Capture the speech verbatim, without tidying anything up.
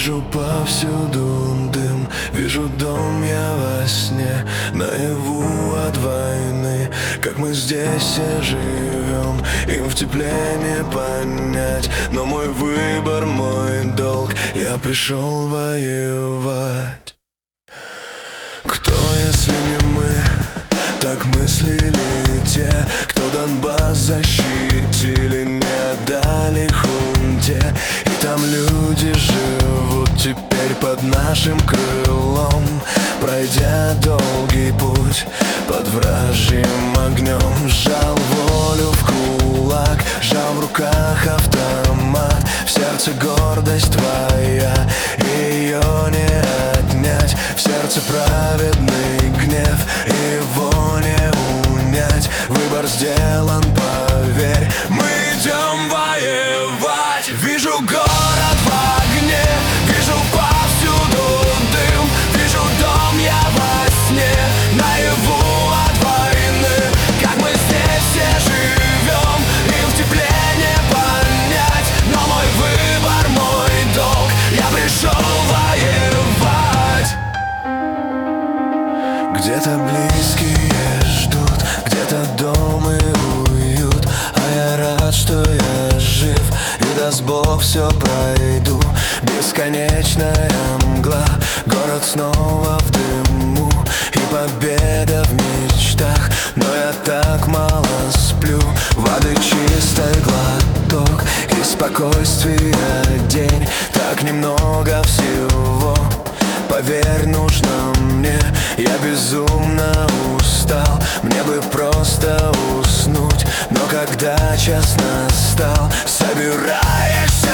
Вижу повсюду дым, вижу дом я во сне, наяву от войны, как мы здесь все живем. Им в тепле не понять, но мой выбор, мой долг, я пришел воевать. Кто, если не мы, так мыслили те, кто Донбасс защитили, не отдали хунте. И там люди живут теперь под нашим крылом, пройдя долгий путь под вражьим огнем. Сжал волю в кулак, сжал в руках автомат. В сердце гордость твоя, ее не отнять. В сердце праведный гнев, его не унять. Выбор сделан, поверь, мы идем воевать. Вижу город в огне, вижу повсюду дым, вижу дом я во сне, наяву от войны, как мы здесь все живем. Им в тепле не понять, но мой выбор, мой долг, я пришел воевать. Где-то близкие ждут, где-то дом и уют, а я рад, что я жив, и даст Бог все пройду. Бесконечная мгла, город снова в дыму, и победа в мечтах, но я так мало сплю. Воды чистой глоток и спокойствия день, так немного всего. Поверь, нужно мне, я безумно устал, мне бы просто уснуть. Но когда час настал, собираешься